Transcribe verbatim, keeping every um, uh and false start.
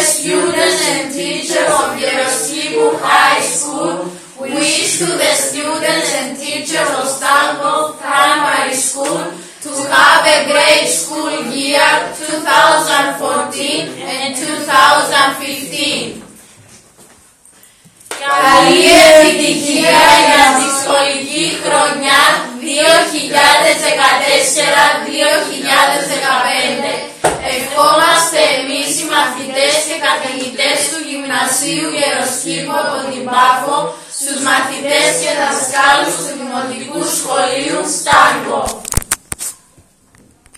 students and teachers of Yeroskipu High School, we wish to the students and teachers of Stanhope Primary School to have a great school year two thousand fourteen and two thousand fifteen. Καλή επιτυχία για τη σχολική χρονιά δύο χιλιάδες δεκατέσσερα δύο χιλιάδες δεκαπέντε. Ευχόμαστε εμείς οι μαθητές και καθηγητές του Γυμνασίου Γεροσκήπου από την Πάφο στους μαθητές και δασκάλους του Δημοτικού Σχολείου Stanhope.